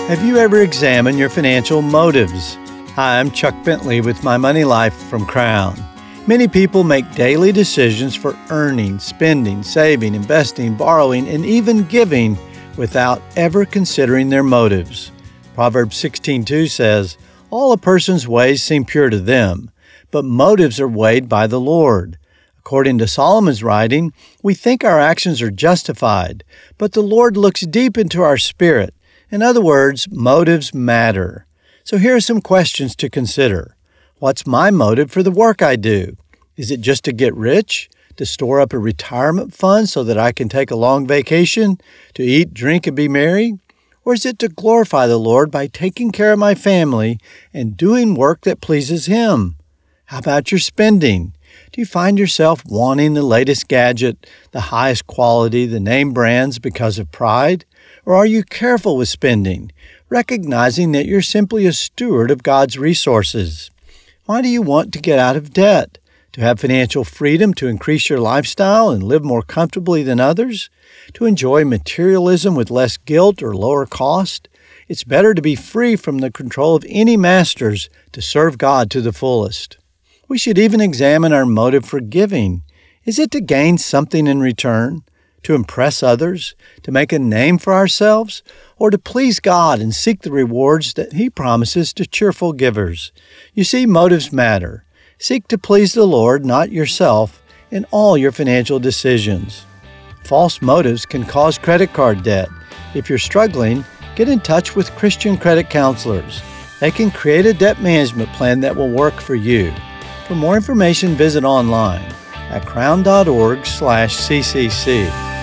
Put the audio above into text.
Have you ever examined your financial motives? Hi, I'm Chuck Bentley with My Money Life from Crown. Many people make daily decisions for earning, spending, saving, investing, borrowing, and even giving without ever considering their motives. Proverbs 16:2 says, "All a person's ways seem pure to them, but motives are weighed by the Lord." According to Solomon's writing, we think our actions are justified, but the Lord looks deep into our spirit. In other words, motives matter. So here are some questions to consider. What's my motive for the work I do? Is it just to get rich? To store up a retirement fund so that I can take a long vacation? To eat, drink, and be merry? Or is it to glorify the Lord by taking care of my family and doing work that pleases Him? How about your spending? Do you find yourself wanting the latest gadget, the highest quality, the name brands because of pride? Or are you careful with spending, recognizing that you're simply a steward of God's resources? Why do you want to get out of debt? To have financial freedom to increase your lifestyle and live more comfortably than others? To enjoy materialism with less guilt or lower cost? It's better to be free from the control of any masters to serve God to the fullest. We should even examine our motive for giving. Is it to gain something in return? To impress others? To make a name for ourselves? Or to please God and seek the rewards that He promises to cheerful givers? You see, motives matter. Seek to please the Lord, not yourself, in all your financial decisions. False motives can cause credit card debt. If you're struggling, get in touch with Christian credit counselors. They can create a debt management plan that will work for you. For more information, visit online at crown.org/ccc.